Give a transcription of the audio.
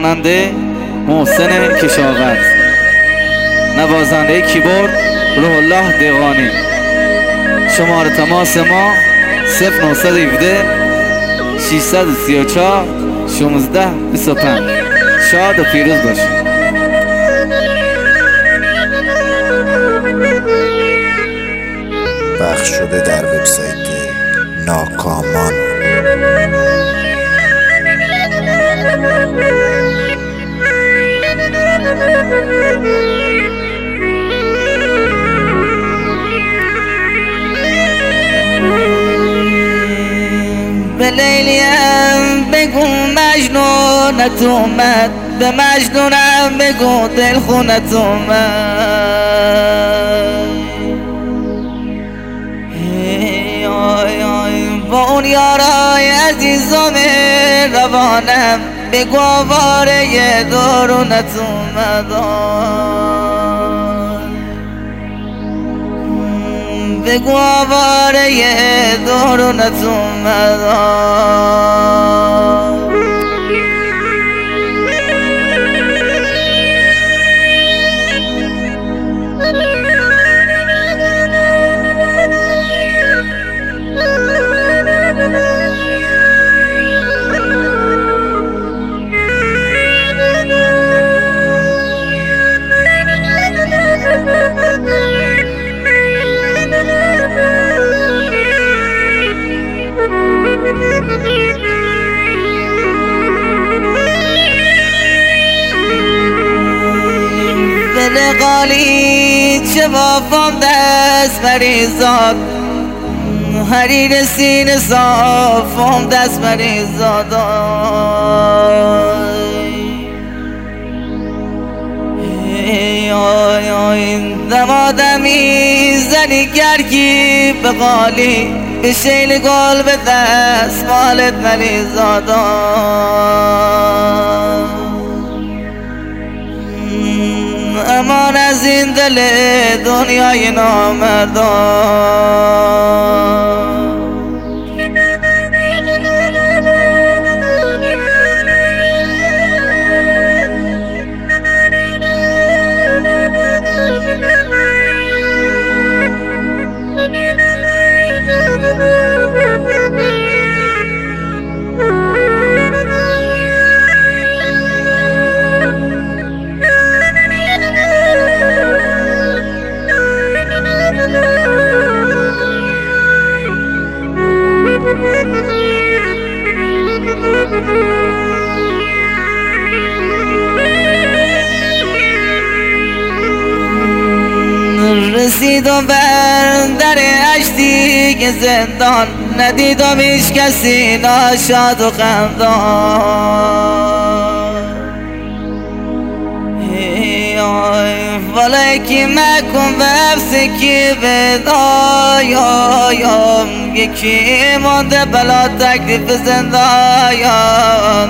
خواننده محسن کشاورز، نوازنده کیبورد روح الله دیوانی. شماره تماس ما 0917 634 1625. شاد و پیروز باشید. پخش شده در وبسایت ناکامان. به لیلیم بگو مجنونت اومد، به مجنونم بگو دلخونت اومد. با اون یارای عزیزم روانم بگو آواره دارونت اومد. بگو آواره دارونت اومد. دل قالی چه وافام دست مریزاد، حریر سینه صافم دست مریزاد. دمادمی زنی گرگی به قالی، به شیل گل به دست مالت مریزاد. امان از این دل دنیای نامردان. رسیدم بر در اشتیگ زندان، ندیدم هیچ کسی ناشاد و خندان. ولیکی مکن بفسی که بدایم، یکی مانده بلا تکلیف زندان.